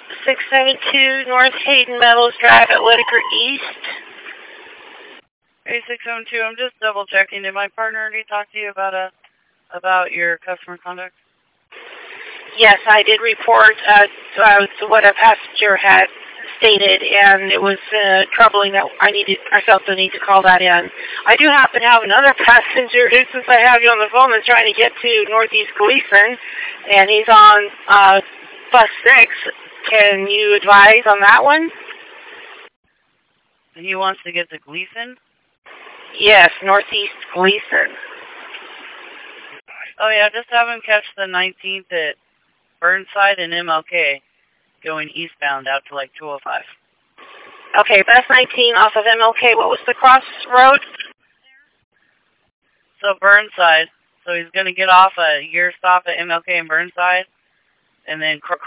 672 North Hayden Meadows Drive at Whitaker East. 8672, I'm just double checking. Did my partner already talk to you about your customer conduct? Yes, I did report what a passenger had stated, and it was troubling that I felt the need to call that in. I do happen to have another passenger who, since I have you on the phone, is trying to get to Northeast Gleason, and he's on bus 6. Can you advise on that one? He wants to get to Gleason? Yes, Northeast Gleason. Oh yeah, just have him catch the 19th at Burnside and MLK, going eastbound out to like 205. Okay, bus 19 off of MLK. What was the crossroad? So Burnside. So he's going to get off your stop at MLK and Burnside, and then